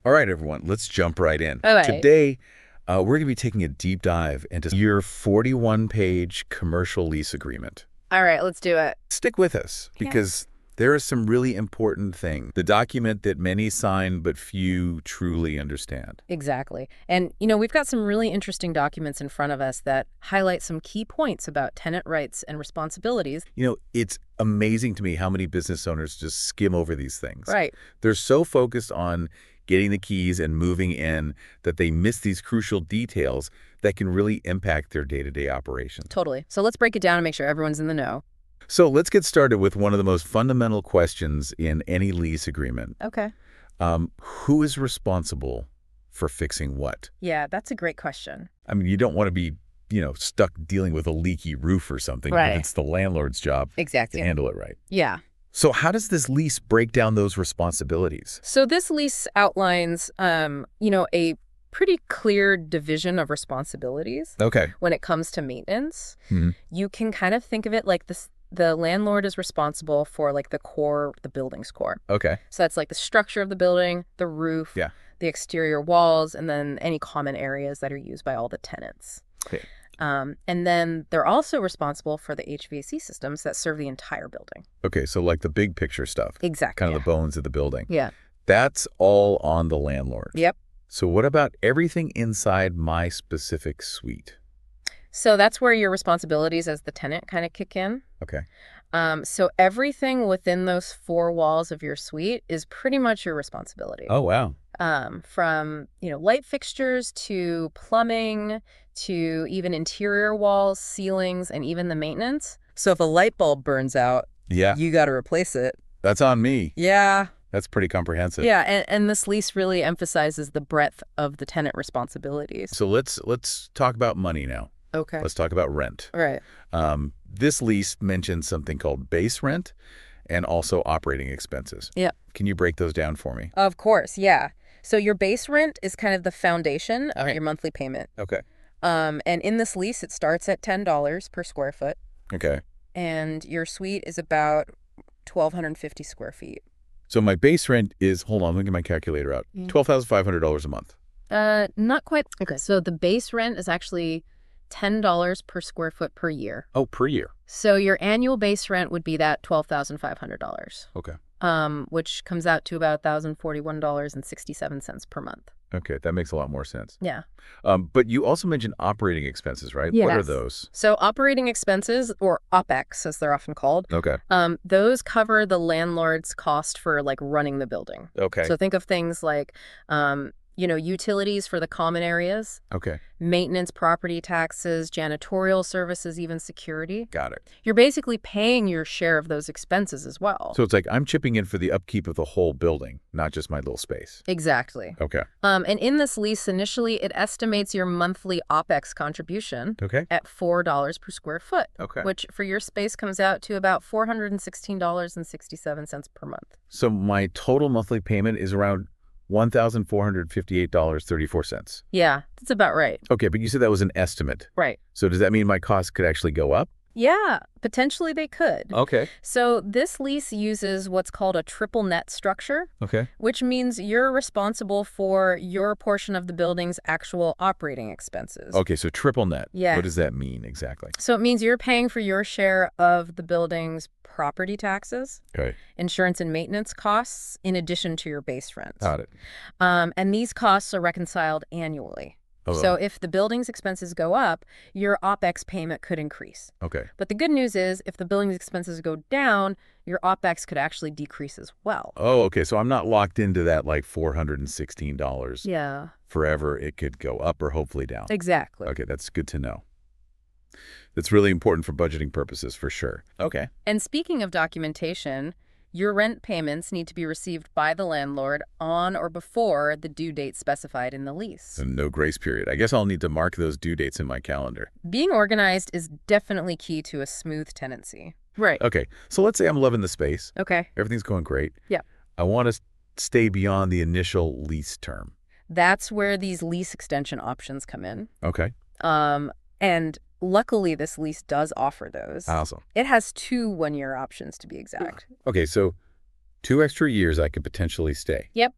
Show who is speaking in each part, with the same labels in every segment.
Speaker 1: All right, everyone, let's jump right in.
Speaker 2: All right.
Speaker 1: Today, we're going to be taking a deep dive into your 41-page commercial lease agreement.
Speaker 2: All right, let's do it.
Speaker 1: Stick with us
Speaker 2: Okay.
Speaker 1: because there are some really important things. The document that many sign but few truly understand.
Speaker 2: Exactly. And, we've got some really interesting documents in front of us that highlight some key points about tenant rights and responsibilities.
Speaker 1: It's amazing to me how many business owners just skim over these things.
Speaker 2: Right.
Speaker 1: They're so focused on getting the keys and moving in that they miss these crucial details that can really impact their day-to-day operations.
Speaker 2: Totally. So let's break it down and make sure everyone's in the know.
Speaker 1: So let's get started with one of the most fundamental questions in any lease agreement.
Speaker 2: Okay.
Speaker 1: Who is responsible for fixing what?
Speaker 2: Yeah, that's a great question.
Speaker 1: I mean, you don't want to be, stuck dealing with a leaky roof or something.
Speaker 2: Right.
Speaker 1: But it's the landlord's job
Speaker 2: Exactly.
Speaker 1: to handle it right.
Speaker 2: Yeah.
Speaker 1: So how does this lease break down those responsibilities?
Speaker 2: So this lease outlines, a pretty clear division of responsibilities
Speaker 1: Okay.
Speaker 2: when it comes to maintenance.
Speaker 1: Mhm.
Speaker 2: You can kind of think of it like this. The landlord is responsible for like the building's core.
Speaker 1: Okay.
Speaker 2: So that's like the structure of the building, the roof,
Speaker 1: Yeah.
Speaker 2: the exterior walls, and then any common areas that are used by all the tenants.
Speaker 1: Okay.
Speaker 2: And then they're also responsible for the HVAC systems that serve the entire building.
Speaker 1: Okay, so like the big picture stuff.
Speaker 2: Exactly.
Speaker 1: Kind of the bones of the building.
Speaker 2: Yeah.
Speaker 1: That's all on the landlord.
Speaker 2: Yep.
Speaker 1: So what about everything inside my specific suite?
Speaker 2: So that's where your responsibilities as the tenant kind of kick in.
Speaker 1: Okay.
Speaker 2: So everything within those four walls of your suite is pretty much your responsibility.
Speaker 1: Oh, wow.
Speaker 2: From, light fixtures to plumbing to even interior walls, ceilings, and even the maintenance. So if a light bulb burns out,
Speaker 1: Yeah,
Speaker 2: you got to replace it.
Speaker 1: that's on me.
Speaker 2: Yeah.
Speaker 1: That's pretty comprehensive.
Speaker 2: Yeah, and this lease really emphasizes the breadth of the tenant responsibilities.
Speaker 1: So let's talk about money now.
Speaker 2: Okay.
Speaker 1: Let's talk about rent.
Speaker 2: All right.
Speaker 1: This lease mentions something called base rent and also operating expenses.
Speaker 2: Yep.
Speaker 1: Can you break those down for me?
Speaker 2: Of course, yeah. So your base rent is kind of the foundation of
Speaker 1: Okay.
Speaker 2: your monthly payment.
Speaker 1: Okay.
Speaker 2: And in this lease, it starts at $10 per square foot,
Speaker 1: Okay.
Speaker 2: and your suite is about 1,250 square feet.
Speaker 1: So my base rent is, hold on, let me get my calculator out, $12,500 a month.
Speaker 2: Not quite. Okay. So the base rent is actually $10 per square foot per year.
Speaker 1: Oh, per year.
Speaker 2: So your annual base rent would be that $12,500.
Speaker 1: Okay.
Speaker 2: Which comes out to about $1,041.67 per month.
Speaker 1: Okay, that makes a lot more sense.
Speaker 2: Yeah.
Speaker 1: But you also mentioned operating expenses, right? What are
Speaker 2: Yes.
Speaker 1: those?
Speaker 2: So operating expenses, or OpEx as they're often called,
Speaker 1: Okay.
Speaker 2: those cover the landlord's cost for like running the building.
Speaker 1: Okay.
Speaker 2: So think of things like, utilities for the common areas,
Speaker 1: Okay.
Speaker 2: maintenance, property taxes, janitorial services, even security.
Speaker 1: Got it.
Speaker 2: You're basically paying your share of those expenses as well.
Speaker 1: So it's like I'm chipping in for the upkeep of the whole building, not just my little space.
Speaker 2: Exactly.
Speaker 1: Okay.
Speaker 2: And in this lease, initially, it estimates your monthly OpEx contribution
Speaker 1: Okay.
Speaker 2: at $4 per square foot,
Speaker 1: Okay.
Speaker 2: which for your space comes out to about $416.67 per month.
Speaker 1: So my total monthly payment is around $1,458.34.
Speaker 2: Yeah, that's about right.
Speaker 1: Okay, but you said that was an estimate.
Speaker 2: Right.
Speaker 1: So does that mean my costs could actually go up?
Speaker 2: Yeah, potentially they could.
Speaker 1: Okay.
Speaker 2: So this lease uses what's called a triple net structure,
Speaker 1: Okay.
Speaker 2: which means you're responsible for your portion of the building's actual operating expenses.
Speaker 1: Okay, so triple net.
Speaker 2: Yeah.
Speaker 1: What does that mean exactly?
Speaker 2: So it means you're paying for your share of the building's property taxes,
Speaker 1: Okay.
Speaker 2: insurance and maintenance costs, in addition to your base rent.
Speaker 1: Got it.
Speaker 2: And these costs are reconciled annually.
Speaker 1: Oh,
Speaker 2: So if the building's expenses go up, your OpEx payment could increase.
Speaker 1: okay.
Speaker 2: But the good news is if the building's expenses go down, your OpEx could actually decrease as well.
Speaker 1: Oh, okay. So I'm not locked into that like $416
Speaker 2: Yeah,
Speaker 1: forever. It could go up or hopefully down.
Speaker 2: exactly.
Speaker 1: Okay, that's good to know. That's really important for budgeting purposes for sure. Okay.
Speaker 2: And speaking of documentation, your rent payments need to be received by the landlord on or before the due date specified in the lease.
Speaker 1: So no grace period. I guess I'll need to mark those due dates in my calendar.
Speaker 2: Being organized is definitely key to a smooth tenancy. Right.
Speaker 1: Okay, so let's say I'm loving the space.
Speaker 2: Okay.
Speaker 1: Everything's going great.
Speaker 2: Yeah.
Speaker 1: I want to stay beyond the initial lease term.
Speaker 2: That's where these lease extension options come in.
Speaker 1: Okay.
Speaker 2: And luckily, this lease does offer those.
Speaker 1: Awesome.
Speaker 2: It has 2 one-year options, to be exact.
Speaker 1: Okay, so 2 extra years I could potentially stay.
Speaker 2: Yep.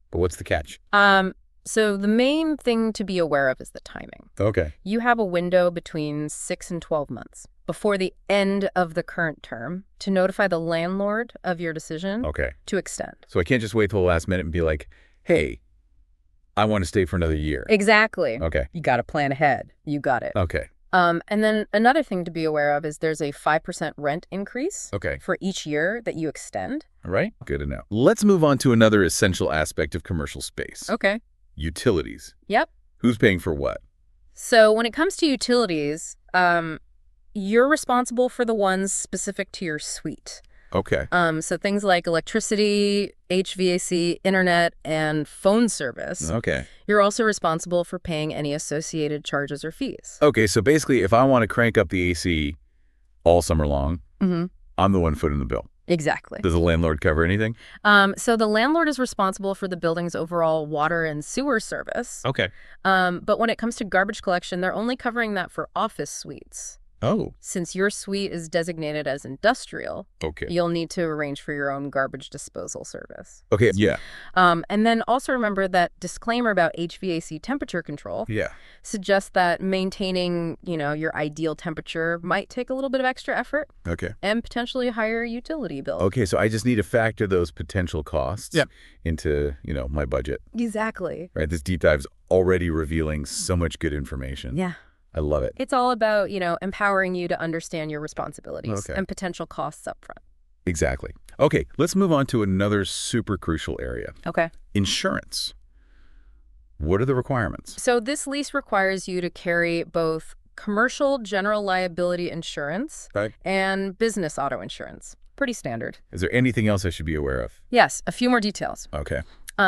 Speaker 1: But what's the catch?
Speaker 2: So the main thing to be aware of is the timing.
Speaker 1: Okay.
Speaker 2: You have a window between 6 and 12 months before the end of the current term to notify the landlord of your decision
Speaker 1: Okay.
Speaker 2: to extend.
Speaker 1: So I can't just wait till the last minute and be like, hey, I want to stay for another year.
Speaker 2: Exactly.
Speaker 1: Okay.
Speaker 2: You got to plan ahead. You got it.
Speaker 1: Okay.
Speaker 2: And then another thing to be aware of is there's a 5% rent increase
Speaker 1: Okay.
Speaker 2: for each year that you extend.
Speaker 1: All right. Good to know. Let's move on to another essential aspect of commercial space.
Speaker 2: Okay.
Speaker 1: Utilities.
Speaker 2: Yep.
Speaker 1: Who's paying for what?
Speaker 2: So when it comes to utilities, you're responsible for the ones specific to your suite.
Speaker 1: Okay.
Speaker 2: So things like electricity, HVAC, internet, and phone service.
Speaker 1: Okay.
Speaker 2: You're also responsible for paying any associated charges or fees.
Speaker 1: Okay, so basically, if I want to crank up the AC all summer long,
Speaker 2: Mm-hmm.
Speaker 1: I'm the one footing the bill.
Speaker 2: Exactly.
Speaker 1: Does the landlord cover anything?
Speaker 2: So the landlord is responsible for the building's overall water and sewer service.
Speaker 1: Okay.
Speaker 2: But when it comes to garbage collection, they're only covering that for office suites.
Speaker 1: Oh.
Speaker 2: Since your suite is designated as industrial,
Speaker 1: Okay.
Speaker 2: you'll need to arrange for your own garbage disposal service.
Speaker 1: Okay, yeah.
Speaker 2: And then also remember that disclaimer about HVAC temperature control
Speaker 1: Yeah.
Speaker 2: suggests that maintaining, your ideal temperature might take a little bit of extra effort
Speaker 1: Okay.
Speaker 2: and potentially a higher utility bill.
Speaker 1: Okay, so I just need to factor those potential costs
Speaker 2: Yep.
Speaker 1: into, my budget.
Speaker 2: Exactly.
Speaker 1: Right? This deep dive's already revealing so much good information.
Speaker 2: Yeah.
Speaker 1: I love it.
Speaker 2: It's all about, empowering you to understand your responsibilities
Speaker 1: Okay.
Speaker 2: and potential costs up front.
Speaker 1: Exactly. Okay, let's move on to another super crucial area.
Speaker 2: Okay.
Speaker 1: Insurance. What are the requirements?
Speaker 2: So this lease requires you to carry both commercial general liability insurance
Speaker 1: Okay.
Speaker 2: and business auto insurance. Pretty standard.
Speaker 1: Is there anything else I should be aware of?
Speaker 2: Yes, a few more details.
Speaker 1: Okay.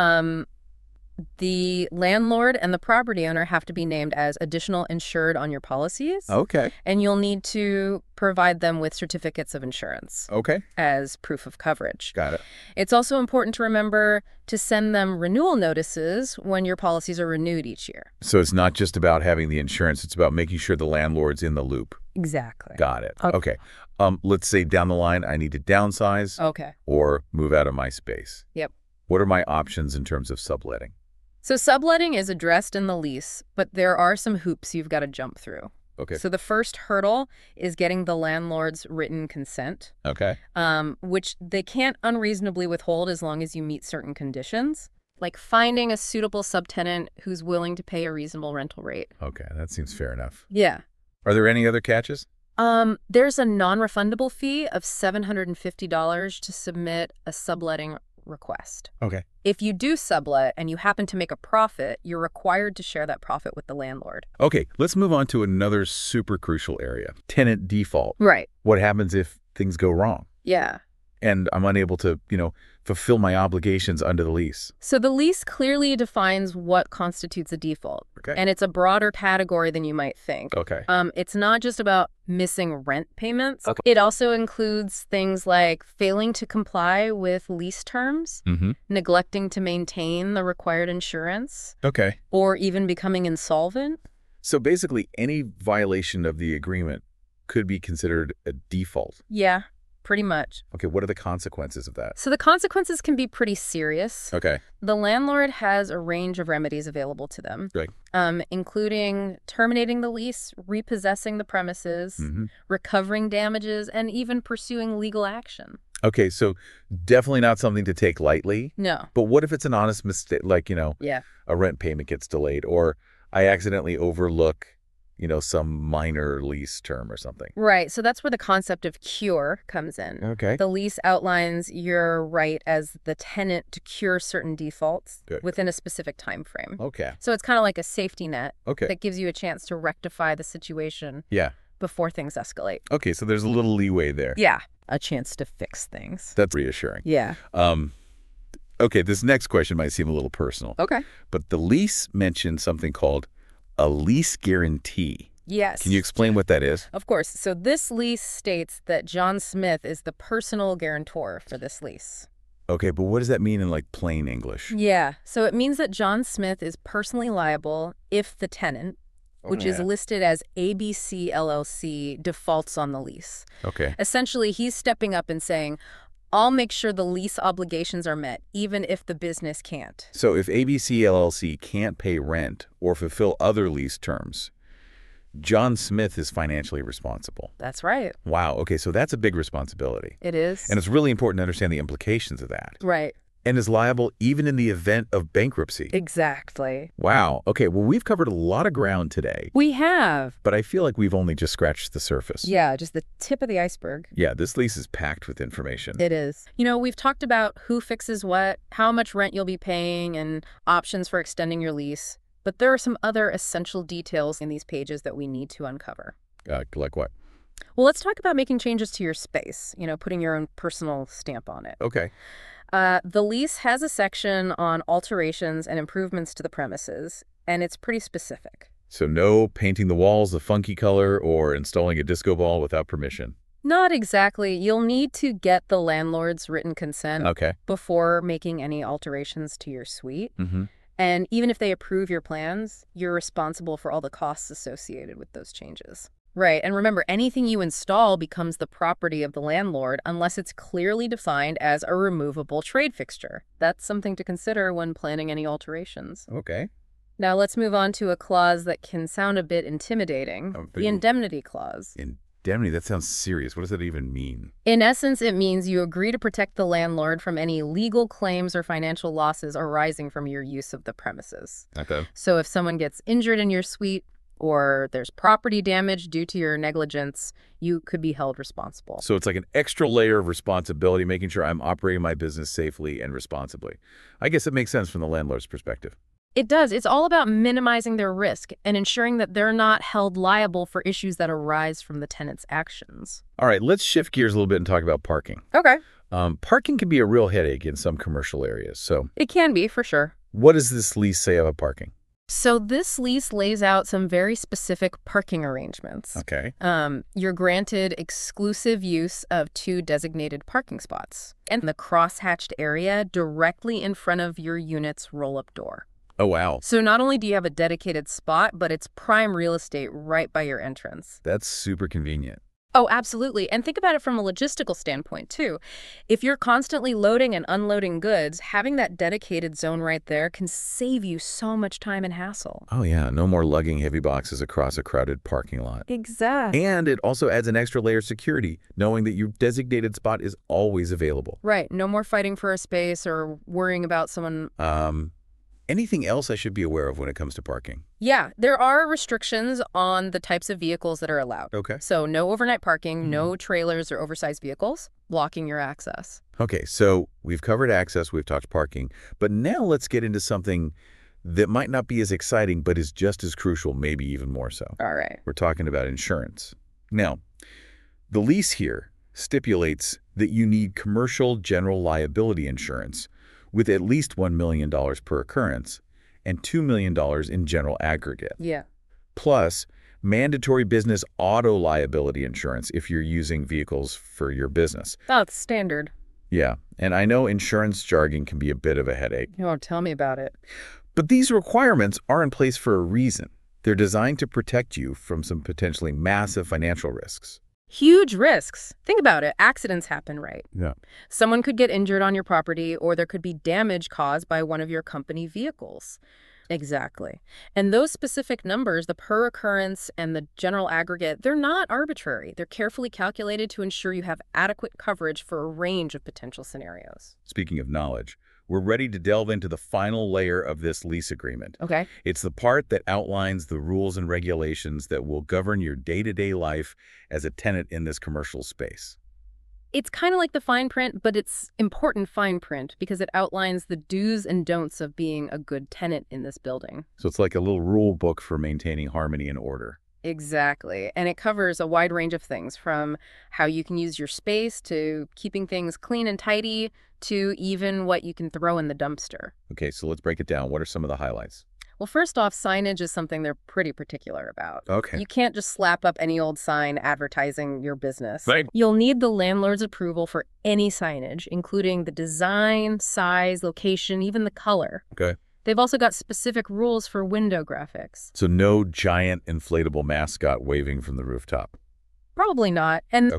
Speaker 2: The landlord and the property owner have to be named as additional insured on your policies.
Speaker 1: Okay.
Speaker 2: And you'll need to provide them with certificates of insurance
Speaker 1: Okay.
Speaker 2: as proof of coverage.
Speaker 1: Got it.
Speaker 2: It's also important to remember to send them renewal notices when your policies are renewed each year.
Speaker 1: So it's not just about having the insurance, it's about making sure the landlord's in the loop.
Speaker 2: Exactly.
Speaker 1: Got it.
Speaker 2: Okay.
Speaker 1: Okay. Let's say down the line I need to downsize
Speaker 2: Okay.
Speaker 1: or move out of my space.
Speaker 2: Yep.
Speaker 1: What are my options in terms of subletting?
Speaker 2: So subletting is addressed in the lease, but there are some hoops you've got to jump through.
Speaker 1: Okay.
Speaker 2: So the first hurdle is getting the landlord's written consent,
Speaker 1: Okay.
Speaker 2: which they can't unreasonably withhold as long as you meet certain conditions, like finding a suitable subtenant who's willing to pay a reasonable rental rate.
Speaker 1: Okay. That seems fair enough.
Speaker 2: Yeah.
Speaker 1: Are there any other catches?
Speaker 2: There's a non-refundable fee of $750 to submit a subletting request.
Speaker 1: Okay.
Speaker 2: If you do sublet and you happen to make a profit, you're required to share that profit with the landlord.
Speaker 1: Okay. Let's move on to another super crucial area. Tenant default.
Speaker 2: Right.
Speaker 1: What happens if things go wrong
Speaker 2: Yeah.
Speaker 1: and I'm unable to, fulfill my obligations under the lease?
Speaker 2: So the lease clearly defines what constitutes a default.
Speaker 1: Okay.
Speaker 2: And it's a broader category than you might think.
Speaker 1: Okay.
Speaker 2: It's not just about missing rent payments.
Speaker 1: Okay.
Speaker 2: It also includes things like failing to comply with lease terms,
Speaker 1: Mm-hmm.
Speaker 2: neglecting to maintain the required insurance,
Speaker 1: Okay.
Speaker 2: or even becoming insolvent.
Speaker 1: So basically any violation of the agreement could be considered a default.
Speaker 2: Yeah, pretty much.
Speaker 1: Okay. What are the consequences of that?
Speaker 2: So the consequences can be pretty serious.
Speaker 1: Okay.
Speaker 2: The landlord has a range of remedies available to them,
Speaker 1: Right.
Speaker 2: including terminating the lease, repossessing the premises,
Speaker 1: Mm-hmm.
Speaker 2: recovering damages, and even pursuing legal action.
Speaker 1: Okay. So definitely not something to take lightly.
Speaker 2: No.
Speaker 1: But what if it's an honest mistake, like,
Speaker 2: Yeah.
Speaker 1: a rent payment gets delayed or I accidentally overlook, some minor lease term or something?
Speaker 2: Right. So that's where the concept of cure comes in.
Speaker 1: Okay.
Speaker 2: The lease outlines your right as the tenant to cure certain defaults
Speaker 1: Good.
Speaker 2: within a specific time frame.
Speaker 1: Okay.
Speaker 2: So it's kind of like a safety net
Speaker 1: Okay.
Speaker 2: that gives you a chance to rectify the situation
Speaker 1: Yeah.
Speaker 2: before things escalate.
Speaker 1: Okay. So there's a little leeway there.
Speaker 2: Yeah. A chance to fix things.
Speaker 1: That's reassuring.
Speaker 2: Yeah.
Speaker 1: Okay. This next question might seem a little personal,
Speaker 2: Okay.
Speaker 1: but the lease mentioned something called a lease guarantee.
Speaker 2: Yes.
Speaker 1: Can you explain what that is?
Speaker 2: Of course. So this lease states that John Smith is the personal guarantor for this lease.
Speaker 1: Okay. But what does that mean in like plain English?
Speaker 2: Yeah. So it means that John Smith is personally liable if the tenant, which is
Speaker 1: Yeah.
Speaker 2: listed as ABC LLC, defaults on the lease.
Speaker 1: Okay.
Speaker 2: Essentially, he's stepping up and saying, I'll make sure the lease obligations are met, even if the business can't.
Speaker 1: So if ABC LLC can't pay rent or fulfill other lease terms, John Smith is financially responsible.
Speaker 2: That's right.
Speaker 1: Wow. Okay, so that's a big responsibility.
Speaker 2: It is.
Speaker 1: And it's really important to understand the implications of that.
Speaker 2: Right.
Speaker 1: And is liable even in the event of bankruptcy.
Speaker 2: Exactly.
Speaker 1: Wow. Okay, well, we've covered a lot of ground today,
Speaker 2: We have.
Speaker 1: but I feel like we've only just scratched the surface.
Speaker 2: Yeah, just the tip of the iceberg.
Speaker 1: Yeah, this lease is packed with information.
Speaker 2: It is. We've talked about who fixes what, how much rent you'll be paying, and options for extending your lease. But there are some other essential details in these pages that we need to uncover.
Speaker 1: Like what?
Speaker 2: Well, let's talk about making changes to your space, putting your own personal stamp on it.
Speaker 1: Okay.
Speaker 2: The lease has a section on alterations and improvements to the premises, and it's pretty specific.
Speaker 1: So no painting the walls a funky color or installing a disco ball without permission.
Speaker 2: Not exactly. You'll need to get the landlord's written consent
Speaker 1: Okay.
Speaker 2: before making any alterations to your suite.
Speaker 1: Mm-hmm.
Speaker 2: And even if they approve your plans, you're responsible for all the costs associated with those changes. Right, and remember, anything you install becomes the property of the landlord unless it's clearly defined as a removable trade fixture. That's something to consider when planning any alterations.
Speaker 1: Okay.
Speaker 2: Now let's move on to a clause that can sound a bit intimidating, the indemnity clause.
Speaker 1: Indemnity, that sounds serious. What does that even mean?
Speaker 2: In essence, it means you agree to protect the landlord from any legal claims or financial losses arising from your use of the premises.
Speaker 1: Okay.
Speaker 2: So if someone gets injured in your suite, or there's property damage due to your negligence, you could be held responsible.
Speaker 1: So it's like an extra layer of responsibility, making sure I'm operating my business safely and responsibly. I guess it makes sense from the landlord's perspective.
Speaker 2: It does. It's all about minimizing their risk and ensuring that they're not held liable for issues that arise from the tenant's actions.
Speaker 1: All right, let's shift gears a little bit and talk about parking.
Speaker 2: Okay.
Speaker 1: Parking can be a real headache in some commercial areas. So
Speaker 2: It can be, for sure.
Speaker 1: what does this lease say about parking?
Speaker 2: So this lease lays out some very specific parking arrangements.
Speaker 1: Okay.
Speaker 2: You're granted exclusive use of 2 designated parking spots and the cross-hatched area directly in front of your unit's roll-up door.
Speaker 1: Oh, wow.
Speaker 2: So not only do you have a dedicated spot, but it's prime real estate right by your entrance.
Speaker 1: That's super convenient.
Speaker 2: Oh, absolutely. And think about it from a logistical standpoint, too. If you're constantly loading and unloading goods, having that dedicated zone right there can save you so much time and hassle.
Speaker 1: Oh, yeah. No more lugging heavy boxes across a crowded parking lot.
Speaker 2: Exactly.
Speaker 1: And it also adds an extra layer of security, knowing that your designated spot is always available.
Speaker 2: Right. No more fighting for a space or worrying about someone.
Speaker 1: Anything else I should be aware of when it comes to parking?
Speaker 2: Yeah, there are restrictions on the types of vehicles that are allowed.
Speaker 1: Okay.
Speaker 2: So no overnight parking, no trailers or oversized vehicles blocking your access.
Speaker 1: Okay, so we've covered access, we've talked parking, but now let's get into something that might not be as exciting, but is just as crucial, maybe even more so.
Speaker 2: All right.
Speaker 1: We're talking about insurance. Now, the lease here stipulates that you need commercial general liability insurance with at least $1 million per occurrence and $2 million in general aggregate.
Speaker 2: Yeah.
Speaker 1: Plus, mandatory business auto liability insurance if you're using vehicles for your business.
Speaker 2: That's standard.
Speaker 1: Yeah, and I know insurance jargon can be a bit of a headache.
Speaker 2: Oh, tell me about it.
Speaker 1: But these requirements are in place for a reason. They're designed to protect you from some potentially massive financial risks.
Speaker 2: Huge risks. Think about it. Accidents happen, right?
Speaker 1: Yeah.
Speaker 2: Someone could get injured on your property, or there could be damage caused by one of your company vehicles. Exactly. And those specific numbers, the per occurrence and the general aggregate, they're not arbitrary. They're carefully calculated to ensure you have adequate coverage for a range of potential scenarios.
Speaker 1: Speaking of knowledge, we're ready to delve into the final layer of this lease agreement.
Speaker 2: Okay.
Speaker 1: It's the part that outlines the rules and regulations that will govern your day-to-day life as a tenant in this commercial space.
Speaker 2: It's kind of like the fine print, but it's important fine print because it outlines the do's and don'ts of being a good tenant in this building.
Speaker 1: So it's like a little rule book for maintaining harmony and order.
Speaker 2: Exactly. And it covers a wide range of things, from how you can use your space to keeping things clean and tidy to even what you can throw in the dumpster.
Speaker 1: Okay, so let's break it down. What are some of the highlights?
Speaker 2: Well, first off, signage is something they're pretty particular about.
Speaker 1: Okay.
Speaker 2: You can't just slap up any old sign advertising your business.
Speaker 1: Right.
Speaker 2: You'll need the landlord's approval for any signage, including the design, size, location, even the color.
Speaker 1: Okay.
Speaker 2: They've also got specific rules for window graphics.
Speaker 1: So no giant inflatable mascot waving from the rooftop.
Speaker 2: Probably not. And
Speaker 1: Okay.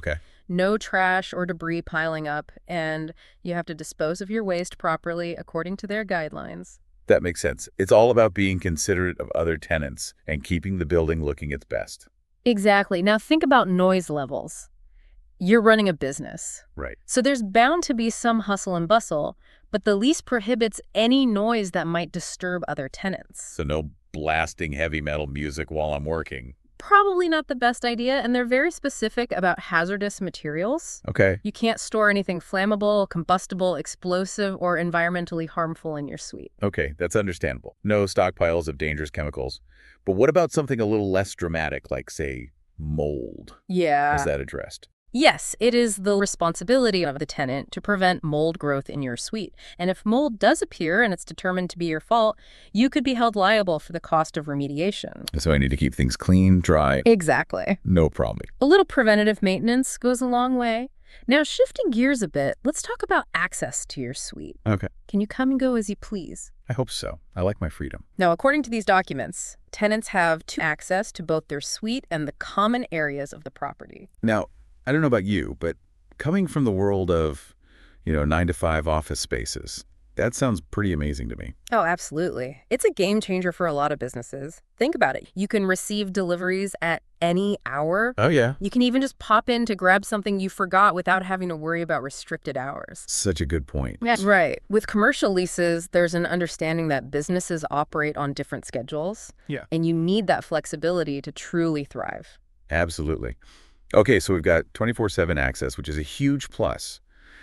Speaker 2: no trash or debris piling up, and you have to dispose of your waste properly according to their guidelines.
Speaker 1: That makes sense. It's all about being considerate of other tenants and keeping the building looking its best.
Speaker 2: Exactly. Now think about noise levels. You're running a business,
Speaker 1: Right.
Speaker 2: so there's bound to be some hustle and bustle, but the lease prohibits any noise that might disturb other tenants.
Speaker 1: So no blasting heavy metal music while I'm working.
Speaker 2: Probably not the best idea, and they're very specific about hazardous materials.
Speaker 1: Okay.
Speaker 2: You can't store anything flammable, combustible, explosive, or environmentally harmful in your suite.
Speaker 1: Okay, that's understandable. No stockpiles of dangerous chemicals. But what about something a little less dramatic, like, say, mold?
Speaker 2: Yeah.
Speaker 1: Is that addressed?
Speaker 2: Yes, it is the responsibility of the tenant to prevent mold growth in your suite. And if mold does appear and it's determined to be your fault, you could be held liable for the cost of remediation.
Speaker 1: So I need to keep things clean, dry.
Speaker 2: Exactly.
Speaker 1: No problem.
Speaker 2: A little preventative maintenance goes a long way. Now, shifting gears a bit, let's talk about access to your suite.
Speaker 1: Okay.
Speaker 2: Can you come and go as you please?
Speaker 1: I hope so. I like my freedom.
Speaker 2: Now, according to these documents, tenants have access to both their suite and the common areas of the property.
Speaker 1: Now, I don't know about you, but coming from the world of, 9-to-5 office spaces, that sounds pretty amazing to me.
Speaker 2: Oh, absolutely. It's a game changer for a lot of businesses. Think about it. You can receive deliveries at any hour.
Speaker 1: Oh, yeah.
Speaker 2: You can even just pop in to grab something you forgot without having to worry about restricted hours.
Speaker 1: Such a good point.
Speaker 2: Yeah. Right. With commercial leases, there's an understanding that businesses operate on different schedules.
Speaker 1: Yeah.
Speaker 2: And you need that flexibility to truly thrive.
Speaker 1: Absolutely. Okay, so we've got 24/7 access, which is a huge plus.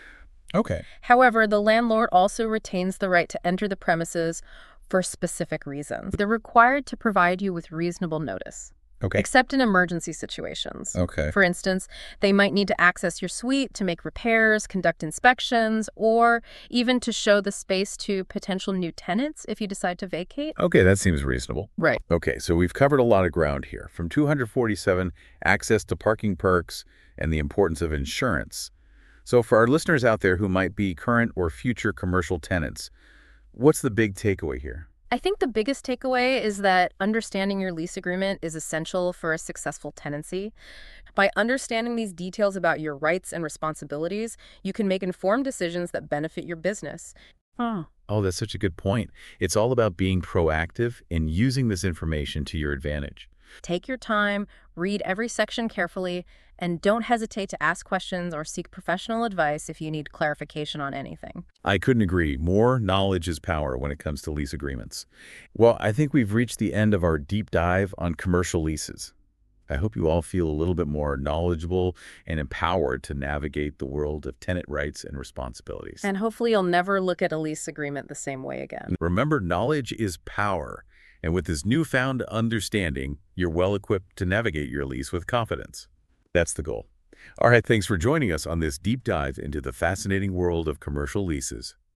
Speaker 1: Okay.
Speaker 2: However, the landlord also retains the right to enter the premises for specific reasons. They're required to provide you with reasonable notice,
Speaker 1: Okay.
Speaker 2: except in emergency situations.
Speaker 1: Okay.
Speaker 2: For instance, they might need to access your suite to make repairs, conduct inspections, or even to show the space to potential new tenants if you decide to vacate.
Speaker 1: Okay, that seems reasonable.
Speaker 2: Right.
Speaker 1: Okay, so we've covered a lot of ground here, from 247, access to parking perks, and the importance of insurance. So for our listeners out there who might be current or future commercial tenants, what's the big takeaway here?
Speaker 2: I think the biggest takeaway is that understanding your lease agreement is essential for a successful tenancy. By understanding these details about your rights and responsibilities, you can make informed decisions that benefit your business.
Speaker 1: Oh, that's such a good point. It's all about being proactive and using this information to your advantage.
Speaker 2: Take your time, read every section carefully, and don't hesitate to ask questions or seek professional advice if you need clarification on anything.
Speaker 1: I couldn't agree. More knowledge is power when it comes to lease agreements. Well, I think we've reached the end of our deep dive on commercial leases. I hope you all feel a little bit more knowledgeable and empowered to navigate the world of tenant rights and responsibilities.
Speaker 2: And hopefully you'll never look at a lease agreement the same way again.
Speaker 1: Remember, knowledge is power. And with this newfound understanding, you're well equipped to navigate your lease with confidence. That's the goal. All right, thanks for joining us on this deep dive into the fascinating world of commercial leases.